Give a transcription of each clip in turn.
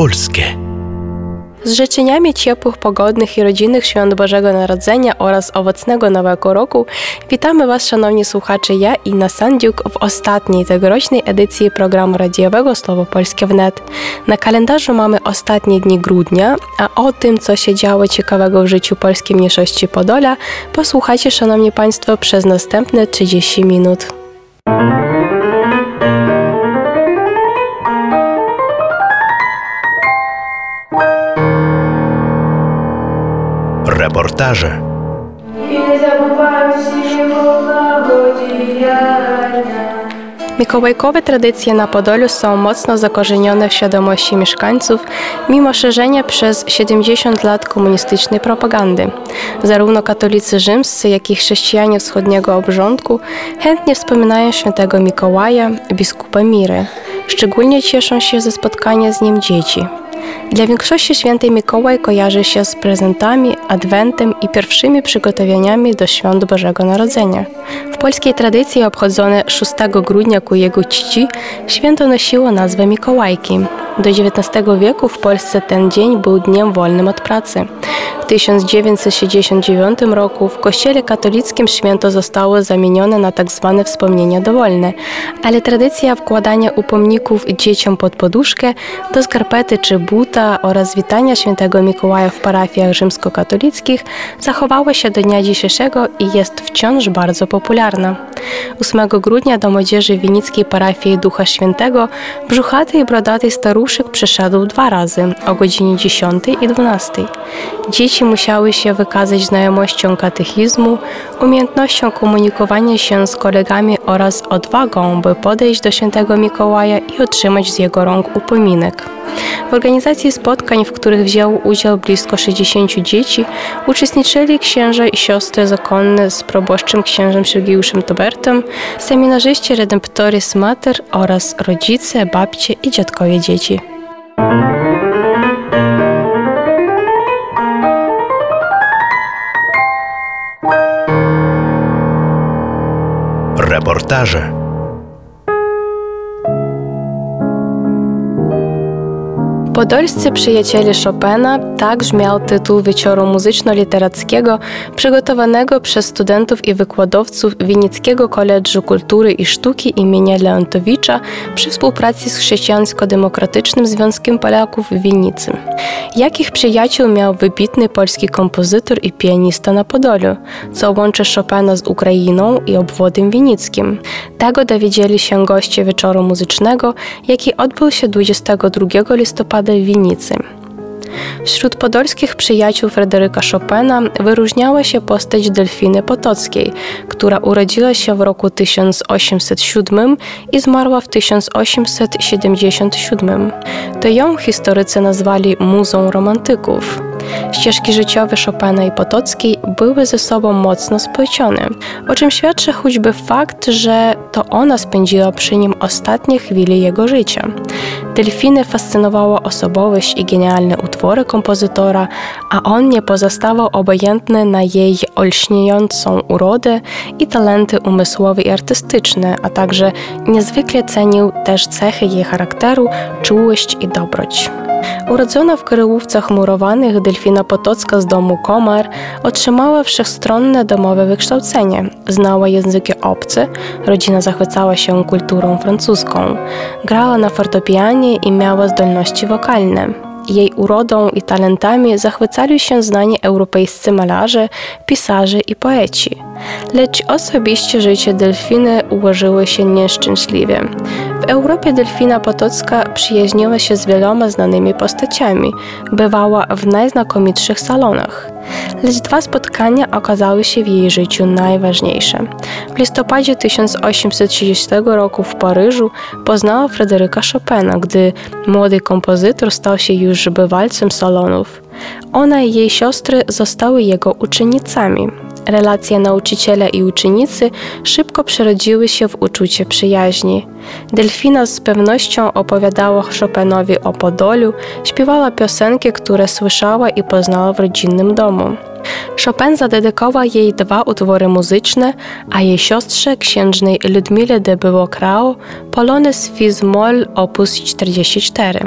polskie. Z życzeniami ciepłych, pogodnych i rodzinnych świąt Bożego Narodzenia oraz owocnego Nowego Roku witamy Was, szanowni słuchacze, ja, Inna Sandziuk, w ostatniej tegorocznej edycji programu radiowego Słowo Polskie wnet. Na kalendarzu mamy ostatnie dni grudnia, a o tym, co się działo ciekawego w życiu polskiej mniejszości Podolia, posłuchajcie, szanowni Państwo, przez następne 30 minut. Reportaże. Mikołajkowe tradycje na Podoliu są mocno zakorzenione w świadomości mieszkańców, mimo szerzenia przez 70 lat komunistycznej propagandy. Zarówno katolicy rzymscy, jak i chrześcijanie wschodniego obrządku chętnie wspominają świętego Mikołaja, biskupa Miry. Szczególnie cieszą się ze spotkania z nim dzieci. Dla większości święty Mikołaj kojarzy się z prezentami, adwentem i pierwszymi przygotowaniami do świąt Bożego Narodzenia. W polskiej tradycji obchodzone 6 grudnia ku jego czci święto nosiło nazwę Mikołajki. Do XIX wieku w Polsce ten dzień był dniem wolnym od pracy. W 1969 roku w Kościele katolickim święto zostało zamienione na tzw. wspomnienia dowolne, ale tradycja wkładania upomników dzieciom pod poduszkę, do skarpety czy buta oraz witania świętego Mikołaja w parafiach rzymskokatolickich zachowała się do dnia dzisiejszego i jest wciąż bardzo popularna. 8 grudnia do młodzieży winickiej parafii Ducha Świętego brzuchaty i brodaty staruszek przyszedł 2 razy, o godzinie 10 i 12. Dzieci musiały się wykazać znajomością katechizmu, umiejętnością komunikowania się z kolegami oraz odwagą, by podejść do świętego Mikołaja i otrzymać z jego rąk upominek. W organizacji spotkań, w których wzięło udział blisko 60 dzieci, uczestniczyli księża i siostry zakonne z proboszczem księżem Sergiuszem Tobertem, seminarzyści Redemptoris Mater oraz rodzice, babcie i dziadkowie dzieci. Reportaże. Podolscy przyjaciele Chopina, tak brzmiał tytuł wieczoru muzyczno-literackiego przygotowanego przez studentów i wykładowców Winickiego Koledżu Kultury i Sztuki imienia Leontowicza przy współpracy z Chrześcijańsko-Demokratycznym Związkiem Polaków w Winnicy. Jakich przyjaciół miał wybitny polski kompozytor i pianista na Podoliu, co łączy Chopina z Ukrainą i obwodem winickim? Tego dowiedzieli się goście wieczoru muzycznego, jaki odbył się 22 listopada w Winnicy. Wśród podolskich przyjaciół Fryderyka Chopina wyróżniała się postać Delfiny Potockiej, która urodziła się w roku 1807 i zmarła w 1877. To ją historycy nazwali muzą romantyków. Ścieżki życiowe Chopina i Potockiej były ze sobą mocno splecione, o czym świadczy choćby fakt, że to ona spędziła przy nim ostatnie chwile jego życia. Delfinę fascynowała osobowość i genialne utwory kompozytora, a on nie pozostawał obojętny na jej olśniającą urodę i talenty umysłowe i artystyczne, a także niezwykle cenił też cechy jej charakteru, czułość i dobroć. Urodzona w Kryłówcach Murowanych, Delfina Potocka z domu Komar otrzymała wszechstronne domowe wykształcenie. Znała języki obce, rodzina zachwycała się kulturą francuską. Grała na fortepianie i miała zdolności wokalne. Jej urodą i talentami zachwycali się znani europejscy malarze, pisarze i poeci. Lecz osobiście życie Delfiny ułożyło się nieszczęśliwie. W Europie Delfina Potocka przyjaźniła się z wieloma znanymi postaciami, bywała w najznakomitszych salonach. Lecz 2 spotkania okazały się w jej życiu najważniejsze. W listopadzie 1830 roku w Paryżu poznała Fryderyka Chopina, gdy młody kompozytor stał się już bywalcem salonów. Ona i jej siostry zostały jego uczennicami. Relacje nauczyciela i uczennicy szybko przerodziły się w uczucie przyjaźni. Delfina z pewnością opowiadała Chopinowi o Podoliu, śpiewała piosenki, które słyszała i poznała w rodzinnym domu. Chopin zadedykował jej 2 utwory muzyczne, a jej siostrze, księżnej Ludmile de Beauclerc, Polonez Fis Moll op. 44.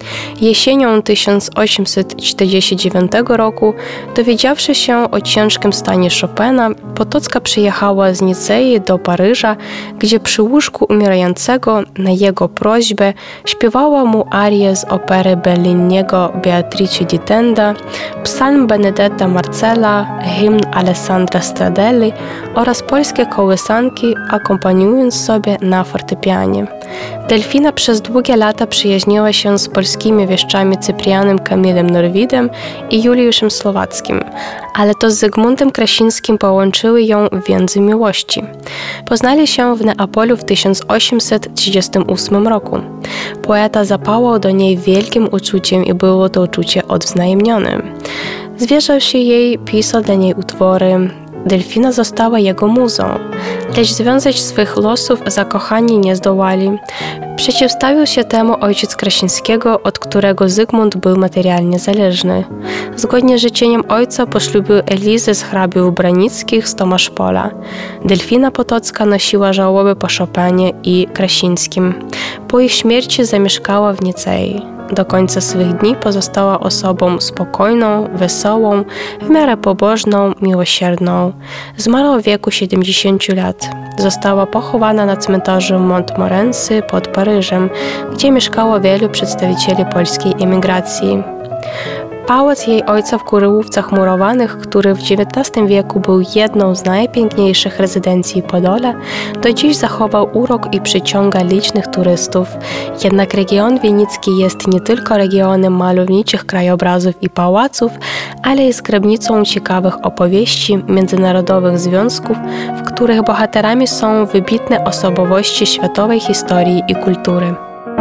Jesienią 1849 roku, dowiedziawszy się o ciężkim stanie Chopina, Potocka przyjechała z Nicei do Paryża, gdzie przy łóżku umierającego na jego prośbę śpiewała mu arię z opery Belliniego Beatrice di Tenda, psalm Benedetta Marcella, hymn Alessandra Stradelli oraz polskie kołysanki, akompaniując sobie na fortepianie. Delfina przez długie lata przyjaźniła się z polskimi wieszczami Cyprianem Kamilem Norwidem i Juliuszem Słowackim, ale to z Zygmuntem Krasińskim połączyły ją więzy miłości. Poznali się w Neapolu w 1838 roku. Poeta zapałał do niej wielkim uczuciem i było to uczucie odwzajemnione. Zwierzał się jej, pisał dla niej utwory. Delfina została jego muzą, lecz związać swych losów zakochani nie zdołali. Przeciwstawił się temu ojciec Krasińskiego, od którego Zygmunt był materialnie zależny. Zgodnie z życzeniem ojca poślubił Elizę z hrabiów branickich z Tomaszpola. Delfina Potocka nosiła żałoby po Chopinie i Krasińskim. Po ich śmierci zamieszkała w Nicei. Do końca swych dni pozostała osobą spokojną, wesołą, w miarę pobożną, miłosierną. Zmarła w wieku 70 lat. Została pochowana na cmentarzu Montmorency pod Paryżem, gdzie mieszkało wielu przedstawicieli polskiej emigracji. Pałac jej ojca w Kuryłówcach Murowanych, który w XIX wieku był jedną z najpiękniejszych rezydencji Podole, do dziś zachował urok i przyciąga licznych turystów. Jednak region wienicki jest nie tylko regionem malowniczych krajobrazów i pałaców, ale i skarbnicą ciekawych opowieści, międzynarodowych związków, w których bohaterami są wybitne osobowości światowej historii i kultury.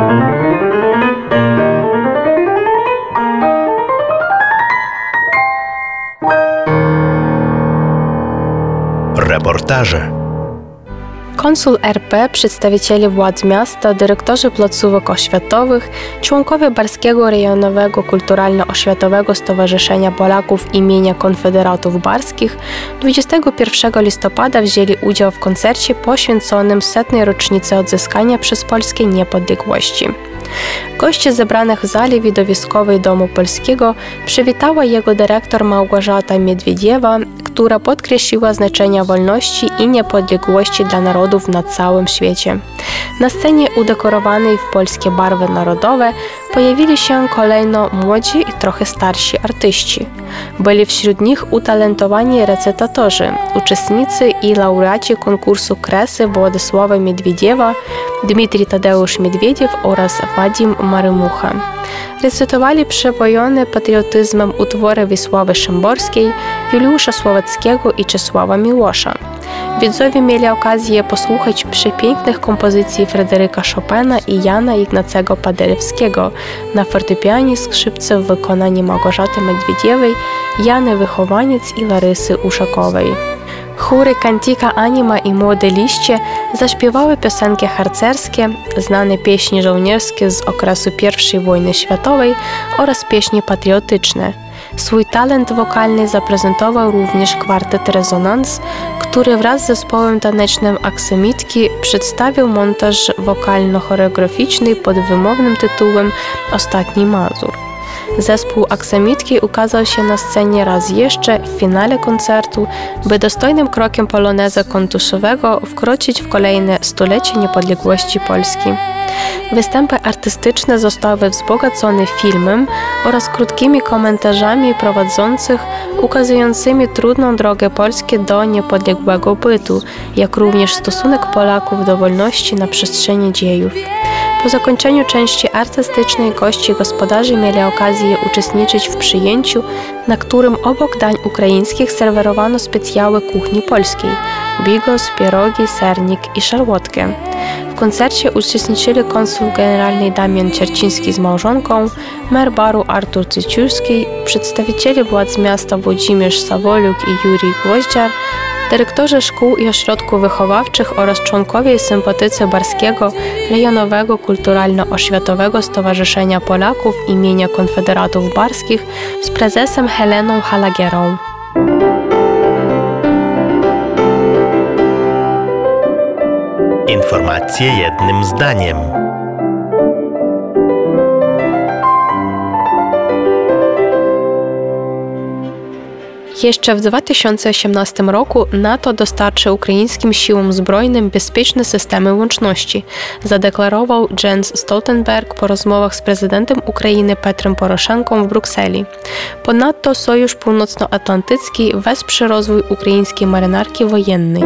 Reportaże. Konsul RP, przedstawiciele władz miasta, dyrektorzy placówek oświatowych, członkowie Barskiego Rejonowego Kulturalno-Oświatowego Stowarzyszenia Polaków imienia Konfederatów Barskich 21 listopada wzięli udział w koncercie poświęconym 100. rocznicy odzyskania przez Polskę niepodległości. Goście zebranych w sali widowiskowej Domu Polskiego przywitała jego dyrektor Małgorzata Miedwiediewa, która podkreśliła znaczenie wolności i niepodległości dla narodów na całym świecie. Na scenie udekorowanej w polskie barwy narodowe pojawili się kolejno młodzi i trochę starsi artyści. Byli wśród nich utalentowani recytatorzy, uczestnicy i laureaci konkursu Kresy Władysława Miedwiediewa, Dmitrij Tadeusz Miedwiediew oraz Wadim Marymucha. Recytowali przepojone patriotyzmem utwory Wisławy Szymborskiej, Juliusza Słowackiego i Czesława Miłosza. Widzowie mieli okazję posłuchać przepięknych kompozycji Fryderyka Chopina i Jana Ignacego Paderewskiego na fortepianie, skrzypce w wykonaniu Małgorzaty Miedwiediewej, Jany Wychowaniec i Larysy Uszakowej. Chóry Cantica Anima i Młode Liście zaśpiewały piosenki harcerskie, znane pieśni żołnierskie z okresu I wojny światowej oraz pieśni patriotyczne. Swój talent wokalny zaprezentował również kwartet Rezonans, który wraz z zespołem tanecznym Aksamitki przedstawił montaż wokalno-choreograficzny pod wymownym tytułem Ostatni Mazur. Zespół Aksamitki ukazał się na scenie raz jeszcze w finale koncertu, by dostojnym krokiem poloneza kontuszowego wkroczyć w kolejne stulecie niepodległości Polski. Występy artystyczne zostały wzbogacone filmem oraz krótkimi komentarzami prowadzących ukazującymi trudną drogę Polski do niepodległego bytu, jak również stosunek Polaków do wolności na przestrzeni dziejów. Po zakończeniu części artystycznej goście i gospodarze mieli okazję uczestniczyć w przyjęciu, na którym obok dań ukraińskich serwowano specjały kuchni polskiej – bigos, pierogi, sernik i szarłotkę. W koncercie uczestniczyli konsul generalny Damian Cierciński z małżonką, mer baru Artur Cyciurski, przedstawiciele władz miasta Włodzimierz Sawoliuk i Jurij Gwoździar, dyrektorzy szkół i ośrodków wychowawczych oraz członkowie i sympatycy Barskiego Rejonowego Kulturalno-Oświatowego Stowarzyszenia Polaków imienia Konfederatów Barskich z prezesem Heleną Halagierą. Informacje jednym zdaniem. Jeszcze w 2018 roku NATO dostarczy ukraińskim siłom zbrojnym bezpieczne systemy łączności, zadeklarował Jens Stoltenberg po rozmowach z prezydentem Ukrainy Petrem Poroszenką w Brukseli. Ponadto Sojusz Północnoatlantycki wesprze rozwój ukraińskiej marynarki wojennej.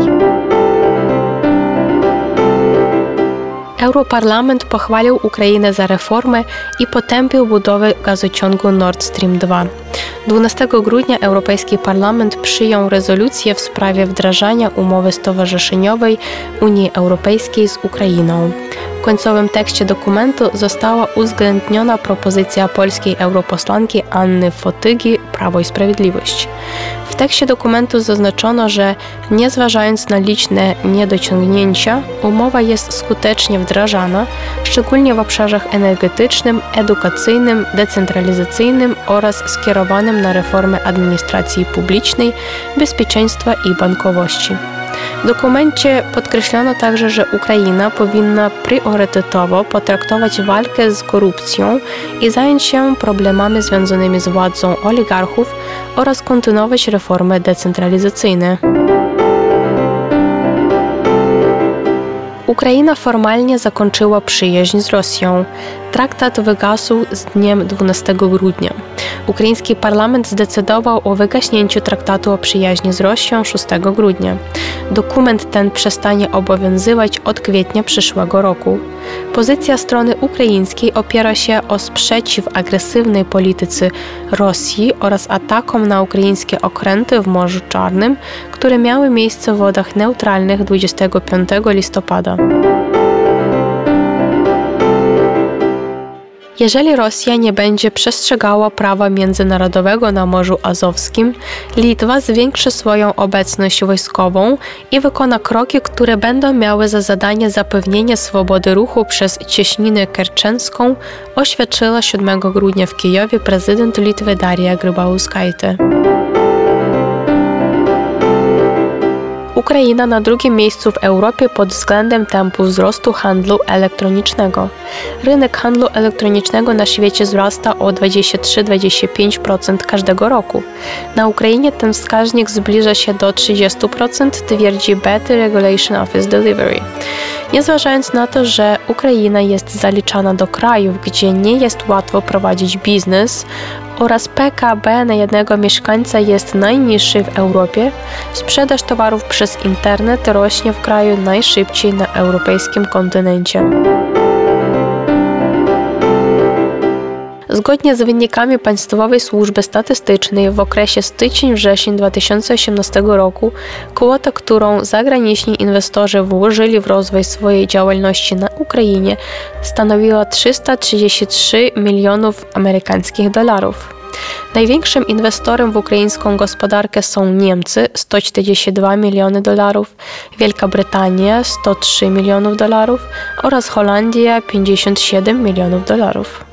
Europarlament pochwalił Ukrainę za reformę i potępił budowę gazociągu Nord Stream 2. 12 grudnia Europejski Parlament przyjął rezolucję w sprawie wdrażania umowy stowarzyszeniowej Unii Europejskiej z Ukrainą. W końcowym tekście dokumentu została uwzględniona propozycja polskiej europosłanki Anny Fotygi Prawo i Sprawiedliwość. W tekście dokumentu zaznaczono, że nie zważając na liczne niedociągnięcia, umowa jest skutecznie wdrażana, szczególnie w obszarach energetycznym, edukacyjnym, decentralizacyjnym oraz skierowanym na reformę administracji publicznej, bezpieczeństwa i bankowości. W dokumencie podkreślono także, że Ukraina powinna priorytetowo potraktować walkę z korupcją i zająć się problemami związanymi z władzą oligarchów oraz kontynuować reformy decentralizacyjne. Ukraina formalnie zakończyła przyjaźń z Rosją. Traktat wygasł z dniem 12 grudnia. Ukraiński parlament zdecydował o wygaśnięciu traktatu o przyjaźni z Rosją 6 grudnia. Dokument ten przestanie obowiązywać od kwietnia przyszłego roku. Pozycja strony ukraińskiej opiera się o sprzeciw agresywnej polityce Rosji oraz atakom na ukraińskie okręty w Morzu Czarnym, które miały miejsce w wodach neutralnych 25 listopada. Jeżeli Rosja nie będzie przestrzegała prawa międzynarodowego na Morzu Azowskim, Litwa zwiększy swoją obecność wojskową i wykona kroki, które będą miały za zadanie zapewnienie swobody ruchu przez cieśninę kerczenską, oświadczyła 7 grudnia w Kijowie prezydent Litwy Darija Grybauskaitė. Ukraina na drugim miejscu w Europie pod względem tempu wzrostu handlu elektronicznego. Rynek handlu elektronicznego na świecie wzrasta o 23-25% każdego roku. Na Ukrainie ten wskaźnik zbliża się do 30%, twierdzi Better Regulation Office Delivery. Nie zważając na to, że Ukraina jest zaliczana do krajów, gdzie nie jest łatwo prowadzić biznes oraz PKB na jednego mieszkańca jest najniższy w Europie, sprzedaż towarów przez internet rośnie w kraju najszybciej na europejskim kontynencie. Zgodnie z wynikami Państwowej Służby Statystycznej w okresie styczeń-wrzesień 2018 roku kwota, którą zagraniczni inwestorzy włożyli w rozwój swojej działalności na Ukrainie, stanowiła 333 milionów amerykańskich dolarów. Największym inwestorem w ukraińską gospodarkę są Niemcy – 142 miliony dolarów, Wielka Brytania – 103 milionów dolarów oraz Holandia – 57 milionów dolarów.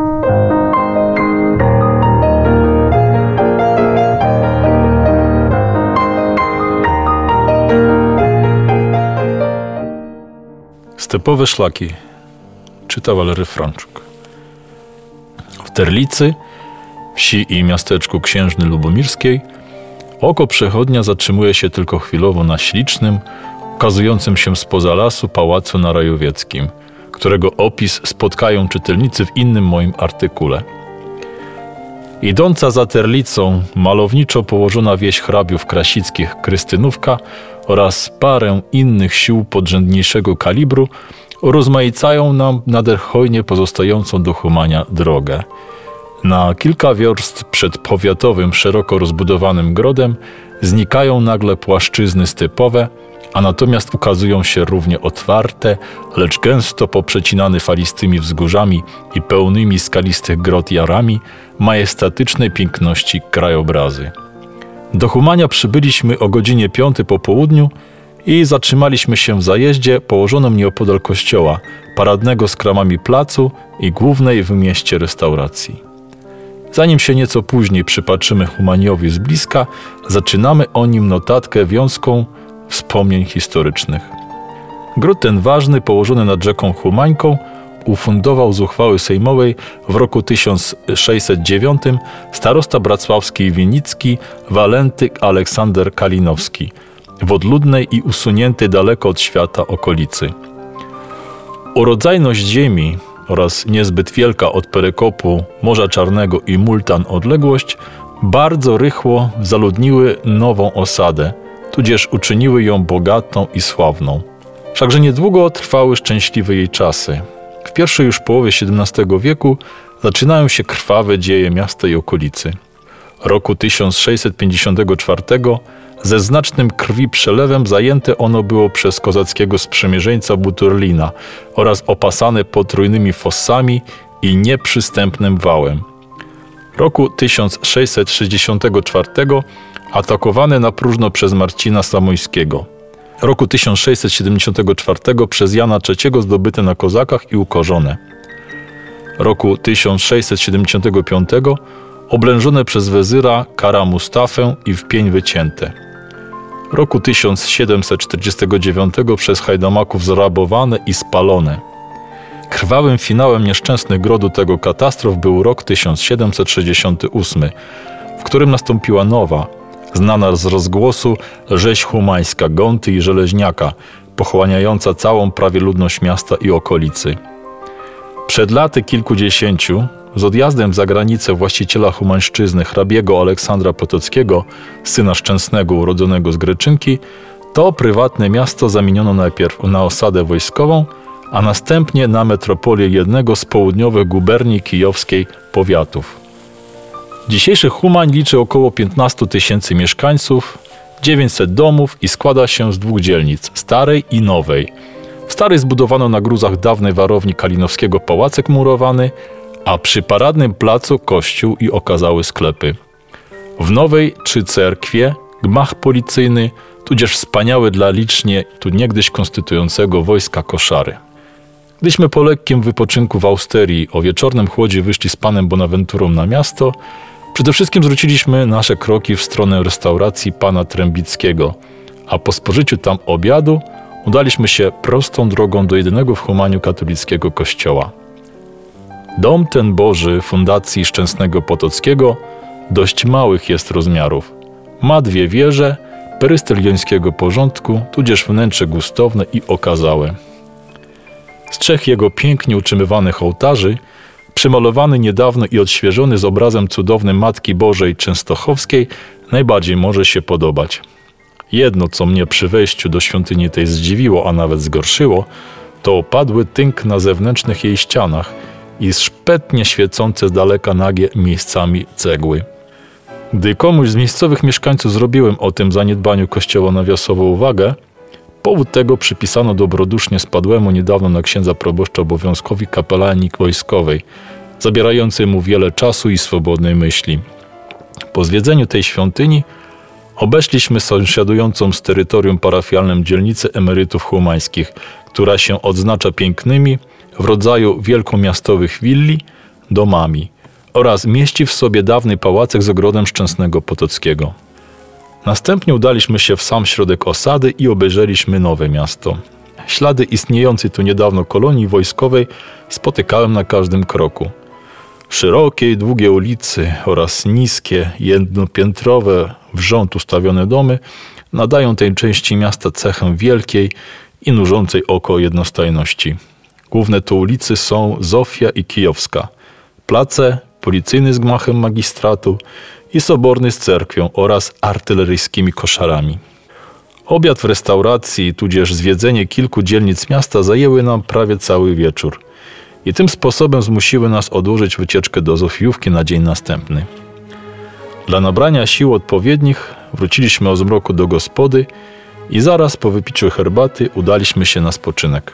Stepowe szlaki, czyta Walery Franczuk. W Terlicy, wsi i miasteczku Księżny Lubomirskiej, oko przechodnia zatrzymuje się tylko chwilowo na ślicznym, ukazującym się spoza lasu pałacu na Rajowieckim, którego opis spotkają czytelnicy w innym moim artykule. Idąca za Terlicą, malowniczo położona wieś hrabiów krasickich Krystynówka oraz parę innych sił podrzędniejszego kalibru rozmaicają nam nader hojnie pozostającą do Humania drogę. Na kilka wiorst przed powiatowym, szeroko rozbudowanym grodem znikają nagle płaszczyzny stepowe, a natomiast ukazują się równie otwarte, lecz gęsto poprzecinane falistymi wzgórzami i pełnymi skalistych grot jarami, majestatycznej piękności krajobrazy. Do Humania przybyliśmy o godzinie 5 po południu i zatrzymaliśmy się w zajeździe położonym nieopodal kościoła, paradnego z kramami placu i głównej w mieście restauracji. Zanim się nieco później przypatrzymy Humaniowi z bliska, zaczynamy o nim notatkę wiązką wspomnień historycznych. Gród ten ważny, położony nad rzeką Humańką, ufundował z uchwały sejmowej w roku 1609 starosta bracławski i wienicki Walenty Aleksander Kalinowski w odludnej i usuniętej daleko od świata okolicy. Urodzajność ziemi oraz niezbyt wielka od Perekopu, Morza Czarnego i Multan odległość bardzo rychło zaludniły nową osadę, tudzież uczyniły ją bogatą i sławną. Wszakże niedługo trwały szczęśliwe jej czasy. W pierwszej już połowie XVII wieku zaczynają się krwawe dzieje miasta i okolicy. Roku 1654 ze znacznym krwi przelewem zajęte ono było przez kozackiego sprzymierzeńca Buturlina oraz opasane potrójnymi fossami i nieprzystępnym wałem. Roku 1664 atakowane na próżno przez Marcina Samojskiego. Roku 1674 przez Jana III zdobyte na kozakach i ukorzone. Roku 1675 oblężone przez wezyra Kara Mustafę i w pień wycięte. Roku 1749 przez Hajdamaków zrabowane i spalone. Krwawym finałem nieszczęsnych grodu tego katastrof był rok 1768, w którym nastąpiła nowa, znana z rozgłosu rzeź humańska Gonty i Żeleźniaka, pochłaniająca całą prawie ludność miasta i okolicy. Przed laty kilkudziesięciu, z odjazdem za granicę właściciela humańszczyzny hrabiego Aleksandra Potockiego, syna Szczęsnego urodzonego z Greczynki, to prywatne miasto zamieniono najpierw na osadę wojskową, a następnie na metropolię jednego z południowych guberni kijowskiej powiatów. Dzisiejszy Humań liczy około 15 000 mieszkańców, 900 domów i składa się z 2 dzielnic, starej i nowej. W starej zbudowano na gruzach dawnej warowni Kalinowskiego pałacek murowany, a przy paradnym placu kościół i okazały sklepy. W nowej 3 cerkwie, gmach policyjny, tudzież wspaniały dla licznie tu niegdyś konstytującego wojska koszary. Gdyśmy po lekkim wypoczynku w Austerii o wieczornym chłodzie wyszli z panem Bonaventurą na miasto, przede wszystkim zwróciliśmy nasze kroki w stronę restauracji pana Trębickiego, a po spożyciu tam obiadu udaliśmy się prostą drogą do jedynego w Humaniu katolickiego kościoła. Dom ten Boży Fundacji Szczęsnego Potockiego dość małych jest rozmiarów. Ma 2 wieże, perystyl jońskiego porządku, tudzież wnętrze gustowne i okazałe. Z 3 jego pięknie utrzymywanych ołtarzy, przymalowany niedawno i odświeżony z obrazem cudownym Matki Bożej Częstochowskiej, najbardziej może się podobać. Jedno, co mnie przy wejściu do świątyni tej zdziwiło, a nawet zgorszyło, to opadły tynk na zewnętrznych jej ścianach i szpetnie świecące z daleka nagie miejscami cegły. Gdy komuś z miejscowych mieszkańców zrobiłem o tym zaniedbaniu kościoła nawiasową uwagę, powód tego przypisano dobrodusznie spadłemu niedawno na księdza proboszcza obowiązkowi kapelanii wojskowej, zabierającej mu wiele czasu i swobodnej myśli. Po zwiedzeniu tej świątyni obeszliśmy sąsiadującą z terytorium parafialnym dzielnicę emerytów humańskich, która się odznacza pięknymi, w rodzaju wielkomiastowych willi, domami oraz mieści w sobie dawny pałacek z ogrodem Szczęsnego Potockiego. Następnie udaliśmy się w sam środek osady i obejrzeliśmy nowe miasto. Ślady istniejącej tu niedawno kolonii wojskowej spotykałem na każdym kroku. Szerokie i długie ulicy oraz niskie, jednopiętrowe, w rząd ustawione domy nadają tej części miasta cechę wielkiej i nużącej oko jednostajności. Główne to ulicy są Zofia i Kijowska, place, policyjny z gmachem magistratu i soborny z cerkwią oraz artyleryjskimi koszarami. Obiad w restauracji, tudzież zwiedzenie kilku dzielnic miasta zajęły nam prawie cały wieczór i tym sposobem zmusiły nas odłożyć wycieczkę do Zofijówki na dzień następny. Dla nabrania sił odpowiednich wróciliśmy o zmroku do gospody i zaraz po wypiciu herbaty udaliśmy się na spoczynek.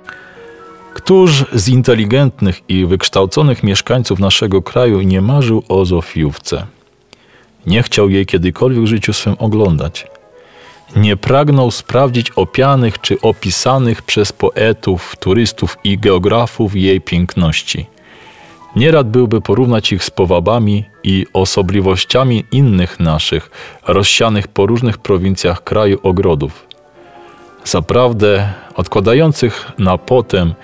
Któż z inteligentnych i wykształconych mieszkańców naszego kraju nie marzył o Zofijówce? Nie chciał jej kiedykolwiek w życiu swym oglądać. Nie pragnął sprawdzić opianych czy opisanych przez poetów, turystów i geografów jej piękności. Nierad byłby porównać ich z powabami i osobliwościami innych naszych, rozsianych po różnych prowincjach kraju ogrodów. Zaprawdę odkładających na potem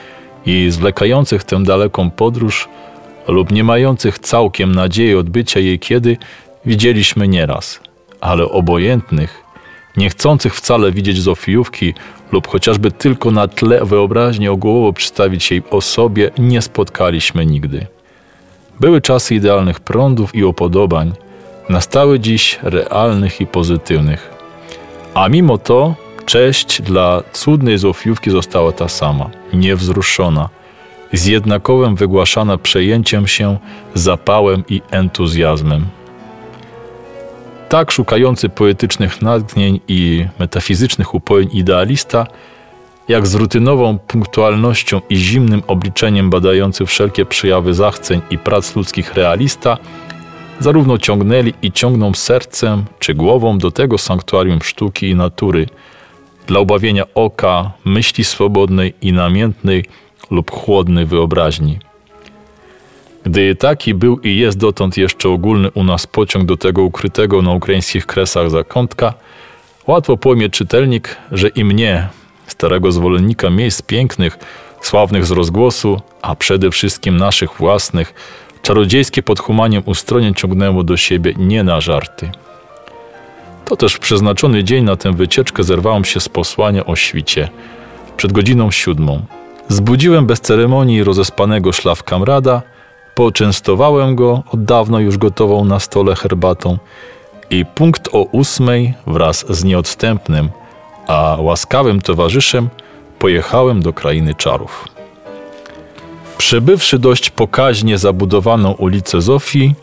i zwlekających tę daleką podróż lub nie mających całkiem nadziei odbycia jej kiedy widzieliśmy nieraz, ale obojętnych, nie chcących wcale widzieć Zofijówki lub chociażby tylko na tle wyobraźni ogółowo przedstawić jej osobie nie spotkaliśmy nigdy. Były czasy idealnych prądów i upodobań, nastały dziś realnych i pozytywnych. A mimo to cześć dla cudnej Zofijówki została ta sama, niewzruszona, z jednakowym wygłaszana przejęciem się, zapałem i entuzjazmem. Tak szukający poetycznych natchnień i metafizycznych upojeń idealista, jak z rutynową punktualnością i zimnym obliczeniem badający wszelkie przejawy zachceń i prac ludzkich realista, zarówno ciągnęli i ciągną sercem czy głową do tego sanktuarium sztuki i natury, dla ubawienia oka, myśli swobodnej i namiętnej lub chłodnej wyobraźni. Gdy taki był i jest dotąd jeszcze ogólny u nas pociąg do tego ukrytego na ukraińskich kresach zakątka, łatwo pojmie czytelnik, że i mnie, starego zwolennika miejsc pięknych, sławnych z rozgłosu, a przede wszystkim naszych własnych, czarodziejskie pod humaniem ustronie ciągnęło do siebie nie na żarty. To też w przeznaczony dzień na tę wycieczkę zerwałem się z posłania o świcie, przed godziną 7. Zbudziłem bez ceremonii rozespanego szlafkamrada, poczęstowałem go od dawna już gotową na stole herbatą i punkt o 8 wraz z nieodstępnym, a łaskawym towarzyszem pojechałem do krainy czarów. Przebywszy dość pokaźnie zabudowaną ulicę Zofii,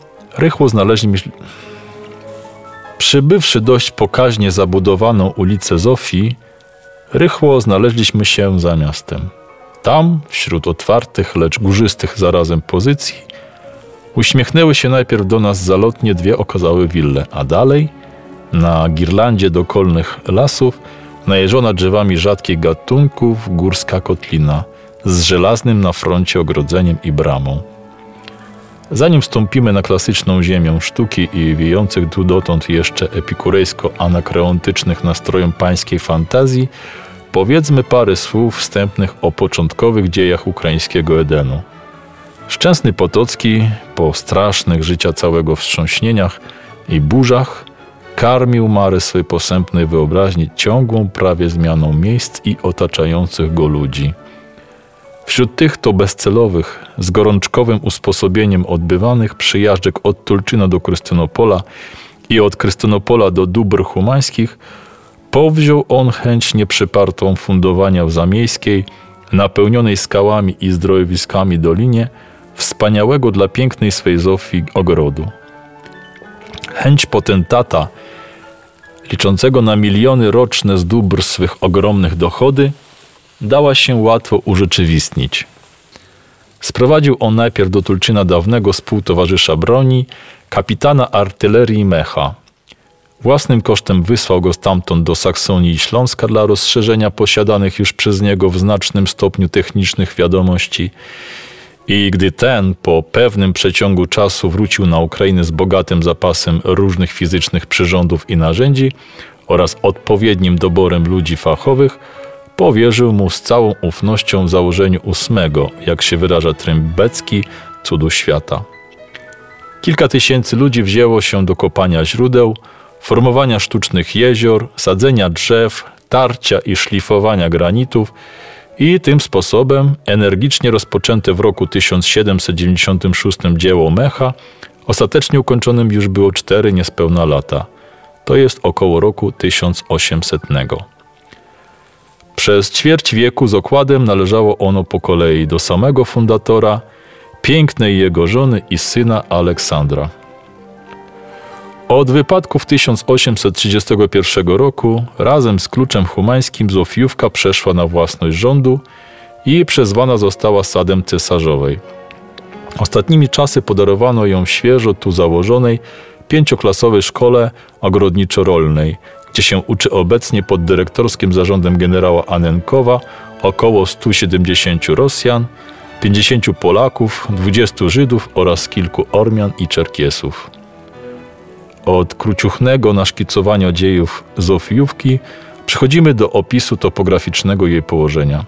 rychło znaleźliśmy się za miastem. Tam, wśród otwartych, lecz górzystych zarazem pozycji, uśmiechnęły się najpierw do nas zalotnie 2 okazałe wille, a dalej, na girlandzie dokolnych lasów, najeżona drzewami rzadkich gatunków górska kotlina z żelaznym na froncie ogrodzeniem i bramą. Zanim wstąpimy na klasyczną ziemię sztuki i wiejących tu dotąd jeszcze epikurejsko-anakreontycznych nastrojom pańskiej fantazji, powiedzmy parę słów wstępnych o początkowych dziejach ukraińskiego Edenu. Szczęsny Potocki, po strasznych życia całego wstrząśnieniach i burzach, karmił Marę swej posępnej wyobraźni ciągłą prawie zmianą miejsc i otaczających go ludzi. Wśród tych to bezcelowych, z gorączkowym usposobieniem odbywanych przyjażdżek od Tulczyna do Krystynopola i od Krystynopola do dóbr humańskich, powziął on chęć nieprzypartą fundowania w zamiejskiej, napełnionej skałami i zdrojowiskami dolinie, wspaniałego dla pięknej swej Zofii ogrodu. Chęć potentata, liczącego na miliony roczne z dóbr swych ogromnych dochody, dała się łatwo urzeczywistnić. Sprowadził on najpierw do Tulczyna dawnego współtowarzysza broni, kapitana artylerii Mecha. Własnym kosztem wysłał go stamtąd do Saksonii i Śląska dla rozszerzenia posiadanych już przez niego w znacznym stopniu technicznych wiadomości. I gdy ten po pewnym przeciągu czasu wrócił na Ukrainę z bogatym zapasem różnych fizycznych przyrządów i narzędzi oraz odpowiednim doborem ludzi fachowych, powierzył mu z całą ufnością założeniu 8, jak się wyraża Trębecki, cudu świata. Kilka tysięcy ludzi wzięło się do kopania źródeł, formowania sztucznych jezior, sadzenia drzew, tarcia i szlifowania granitów i tym sposobem energicznie rozpoczęte w roku 1796 dzieło Mecha ostatecznie ukończonym już było 4 niespełna lata, to jest około roku 1800. Przez ćwierć wieku z okładem należało ono po kolei do samego fundatora, pięknej jego żony i syna Aleksandra. Od wypadków 1831 roku razem z kluczem humańskim Zofijówka przeszła na własność rządu i przezwana została sadem cesarzowej. Ostatnimi czasy podarowano ją świeżo tu założonej 5-klasowej szkole ogrodniczo-rolnej, gdzie się uczy obecnie pod dyrektorskim zarządem generała Anenkowa około 170 Rosjan, 50 Polaków, 20 Żydów oraz kilku Ormian i Czerkiesów. Od króciuchnego naszkicowania dziejów Zofijówki przechodzimy do opisu topograficznego jej położenia.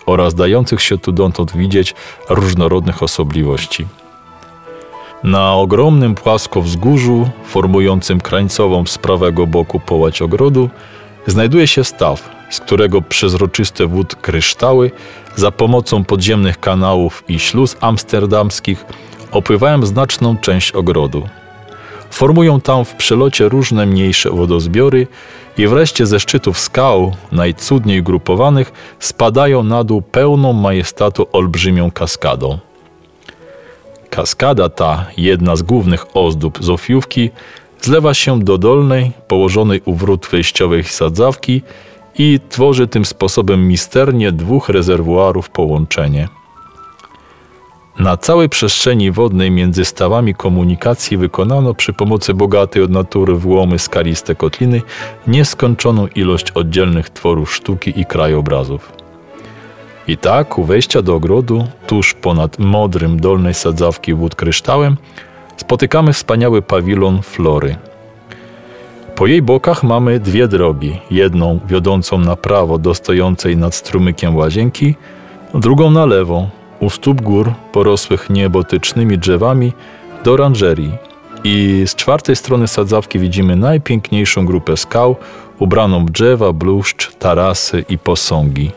oraz dających się tu dotąd widzieć różnorodnych osobliwości. Na ogromnym płaskowzgórzu, formującym krańcową z prawego boku połać ogrodu, znajduje się staw, z którego przezroczyste wód kryształy za pomocą podziemnych kanałów i śluz amsterdamskich opływają znaczną część ogrodu. Formują tam w przelocie różne mniejsze wodozbiory i wreszcie ze szczytów skał, najcudniej grupowanych, spadają na dół pełną majestatu olbrzymią kaskadą. Kaskada ta, jedna z głównych ozdób Zofiówki, zlewa się do dolnej, położonej u wrót wejściowej sadzawki i tworzy tym sposobem misternie dwóch rezerwuarów połączenie. Na całej przestrzeni wodnej między stawami komunikacji wykonano przy pomocy bogatej od natury włamy skaliste kotliny nieskończoną ilość oddzielnych tworów sztuki i krajobrazów. I tak u wejścia do ogrodu, tuż ponad modrym dolnej sadzawki wód kryształem, spotykamy wspaniały pawilon flory. Po jej bokach mamy dwie drogi, jedną wiodącą na prawo do stojącej nad strumykiem łazienki, drugą na lewo, u stóp gór porosłych niebotycznymi drzewami do oranżerii. I z czwartej strony sadzawki widzimy najpiękniejszą grupę skał, ubraną w drzewa, bluszcz, tarasy i posągi.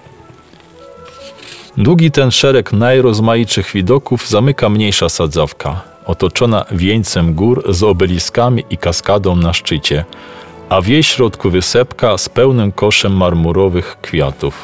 Długi ten szereg najrozmaitszych widoków zamyka mniejsza sadzawka, otoczona wieńcem gór z obeliskami i kaskadą na szczycie, a w jej środku wysepka z pełnym koszem marmurowych kwiatów.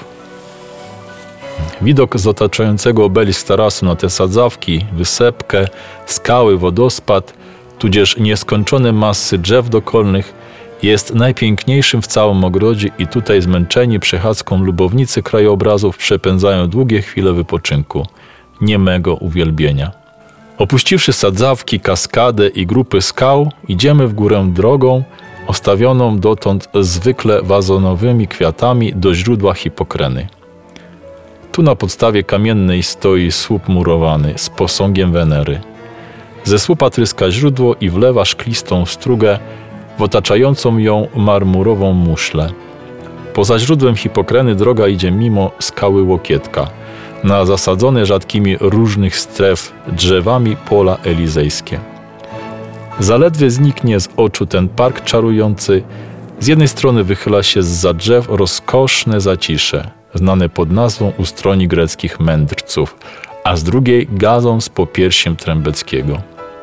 Widok z otaczającego obelisk tarasu na te sadzawki, wysepkę, skały, wodospad, tudzież nieskończone masy drzew dokolnych jest najpiękniejszym w całym ogrodzie i tutaj zmęczeni przechadzką lubownicy krajobrazów przepędzają długie chwile wypoczynku, niemego uwielbienia. Opuściwszy sadzawki, kaskadę i grupy skał, idziemy w górę drogą ostawioną dotąd zwykle wazonowymi kwiatami do źródła Hipokreny. Tu na podstawie kamiennej stoi słup murowany z posągiem Wenery. Ze słupa tryska źródło i wlewa szklistą strugę w otaczającą ją marmurową muszlę. Poza źródłem Hipokreny droga idzie mimo skały Łokietka, na zasadzone rzadkimi różnych stref drzewami pola elizejskie. Zaledwie zniknie z oczu ten park czarujący, z jednej strony wychyla się zza drzew rozkoszne zacisze, znane pod nazwą ustroni greckich mędrców, a z drugiej gazon z popiersiem Trębeckiego.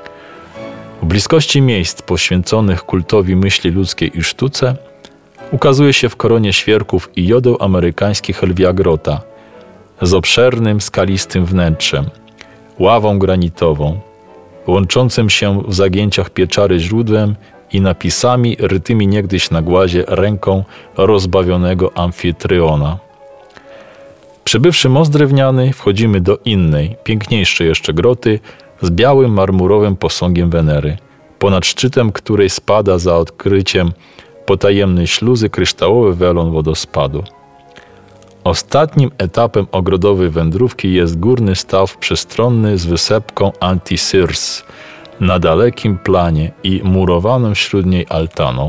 W bliskości miejsc poświęconych kultowi myśli ludzkiej i sztuce ukazuje się w koronie świerków i jodeł amerykańskich lwia grota z obszernym, skalistym wnętrzem, ławą granitową, łączącym się w zagięciach pieczary źródłem i napisami rytymi niegdyś na głazie ręką rozbawionego amfitryona. Przybywszy most drewniany, wchodzimy do innej, piękniejszej jeszcze groty z białym marmurowym posągiem Wenery, ponad szczytem której spada za odkryciem potajemnej śluzy kryształowy welon wodospadu. Ostatnim etapem ogrodowej wędrówki jest górny staw przestronny z wysepką Anticyrs na dalekim planie i murowaną wśród niej altaną.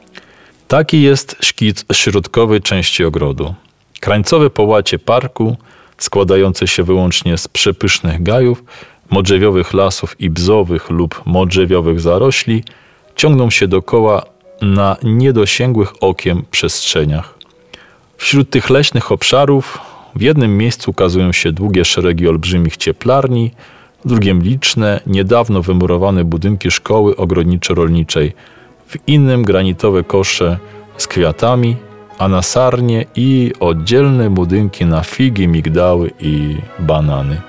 Taki jest szkic środkowej części ogrodu. Krańcowe połacie parku, składające się wyłącznie z przepysznych gajów, modrzewiowych lasów i bzowych lub modrzewiowych zarośli, ciągną się dookoła na niedosięgłych okiem przestrzeniach. Wśród tych leśnych obszarów w jednym miejscu ukazują się długie szeregi olbrzymich cieplarni, w drugim liczne, niedawno wymurowane budynki szkoły ogrodniczo-rolniczej, w innym granitowe kosze z kwiatami, a na sarnie i oddzielne budynki na figi, migdały i banany.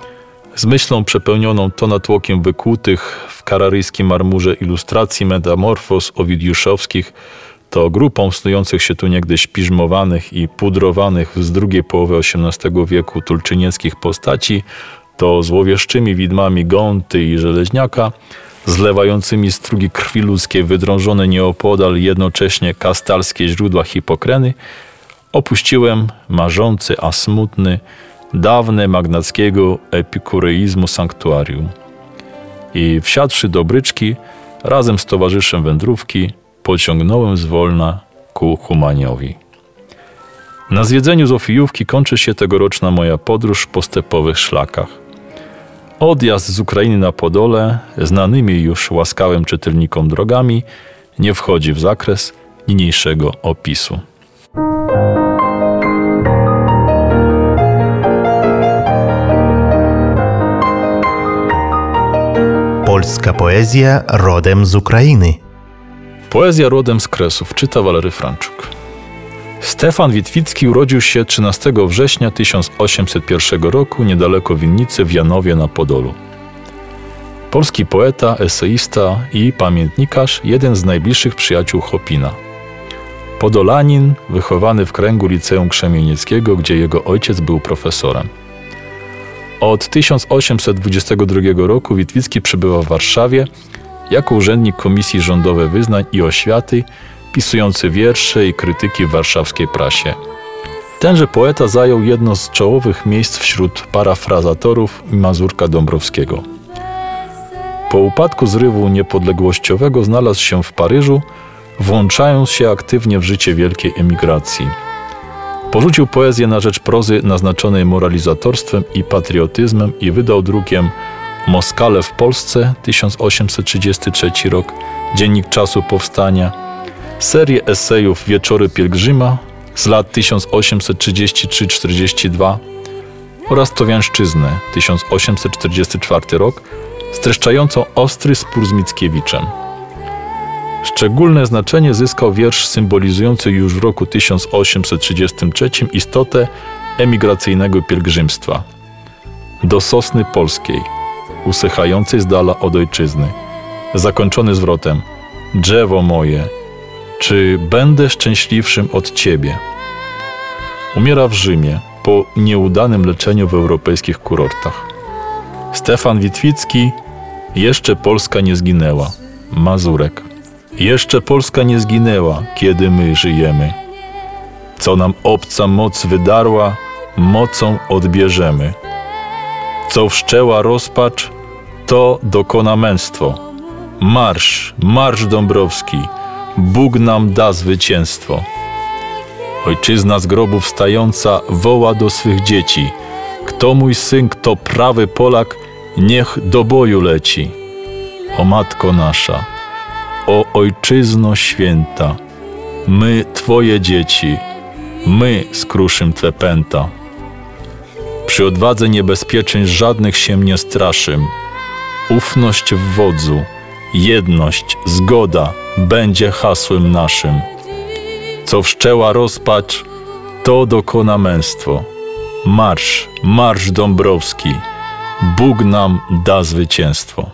Z myślą przepełnioną to natłokiem wykłutych w kararyjskim marmurze ilustracji metamorfoz owidiuszowskich, to grupą snujących się tu niegdyś piżmowanych i pudrowanych z drugiej połowy XVIII wieku tulczynieckich postaci, to złowieszczymi widmami Gonty i Żeleźniaka, zlewającymi strugi krwi ludzkiej wydrążone nieopodal jednocześnie kastalskie źródła Hipokreny, opuściłem marzący, a smutny, dawne magnackiego epikureizmu sanktuarium. I wsiadłszy do bryczki, razem z towarzyszem wędrówki, pociągnąłem zwolna ku Humaniowi. Na zwiedzeniu Zofijówki kończy się tegoroczna moja podróż po stepowych szlakach. Odjazd z Ukrainy na Podole, znanymi już łaskawym czytelnikom drogami, nie wchodzi w zakres niniejszego opisu. Polska poezja rodem z Ukrainy. Poezja rodem z Kresów, czyta Walery Franczuk. Stefan Witwicki urodził się 13 września 1801 roku niedaleko Winnicy w Janowie na Podolu. Polski poeta, eseista i pamiętnikarz, jeden z najbliższych przyjaciół Chopina. Podolanin, wychowany w kręgu Liceum Krzemienieckiego, gdzie jego ojciec był profesorem. Od 1822 roku Witwicki przebywa w Warszawie jako urzędnik Komisji Rządowej Wyznań i Oświaty, pisujący wiersze i krytyki w warszawskiej prasie. Tenże poeta zajął jedno z czołowych miejsc wśród parafrazatorów Mazurka Dąbrowskiego. Po upadku zrywu niepodległościowego znalazł się w Paryżu, włączając się aktywnie w życie wielkiej emigracji. Porzucił poezję na rzecz prozy naznaczonej moralizatorstwem i patriotyzmem i wydał drukiem Moskale w Polsce, 1833 rok, Dziennik Czasu Powstania, serię esejów Wieczory Pielgrzyma z lat 1833-42 oraz Towiańszczyznę, 1844 rok, streszczającą ostry spór z Mickiewiczem. Szczególne znaczenie zyskał wiersz symbolizujący już w roku 1833 istotę emigracyjnego pielgrzymstwa. Do Sosny Polskiej, usychającej z dala od ojczyzny, zakończony zwrotem: drzewo moje, czy będę szczęśliwszym od Ciebie? Umiera w Rzymie po nieudanym leczeniu w europejskich kurortach. Stefan Witwicki, jeszcze Polska nie zginęła. Mazurek. Jeszcze Polska nie zginęła, kiedy my żyjemy. Co nam obca moc wydarła, mocą odbierzemy. Co wszczęła rozpacz, to dokona męstwo. Marsz, marsz Dąbrowski, Bóg nam da zwycięstwo. Ojczyzna z grobu wstająca woła do swych dzieci: kto mój syn, kto prawy Polak, niech do boju leci. O Matko nasza, o Ojczyzno święta, my Twoje dzieci, my skruszym Twe pęta. Przy odwadze niebezpieczeństw żadnych się nie straszym. Ufność w wodzu, jedność, zgoda będzie hasłem naszym. Co wszczęła rozpacz, to dokona męstwo. Marsz, marsz Dąbrowski, Bóg nam da zwycięstwo.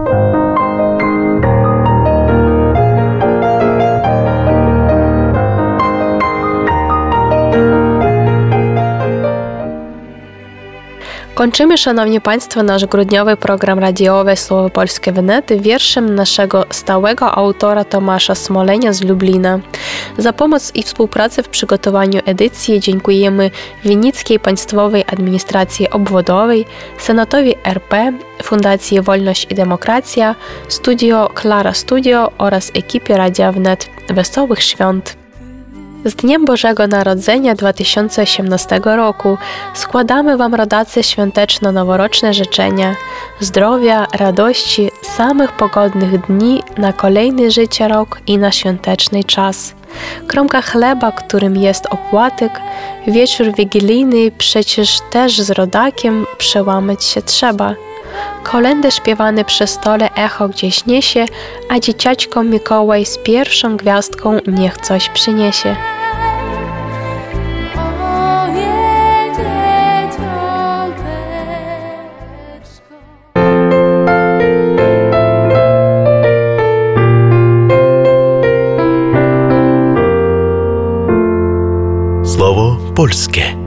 Kończymy, Szanowni Państwo, nasz grudniowy program radiowy Słowo Polskie Wnet wierszem naszego stałego autora Tomasza Smolenia z Lublina. Za pomoc i współpracę w przygotowaniu edycji dziękujemy Winnickiej Państwowej Administracji Obwodowej, Senatowi RP, Fundacji Wolność i Demokracja, Studio Klara Studio oraz ekipie Radia Wnet. Wesołych świąt! Z Dniem Bożego Narodzenia 2018 roku składamy Wam, rodacy, świąteczno-noworoczne życzenia zdrowia, radości, samych pogodnych dni na kolejny życie rok i na świąteczny czas. Kromka chleba, którym jest opłatek, wieczór wigilijny przecież też z rodakiem przełamać się trzeba. Kolędy śpiewane przy stole echo gdzieś niesie, a dzieciaczko Mikołaj z pierwszą gwiazdką niech coś przyniesie. Słowo polskie.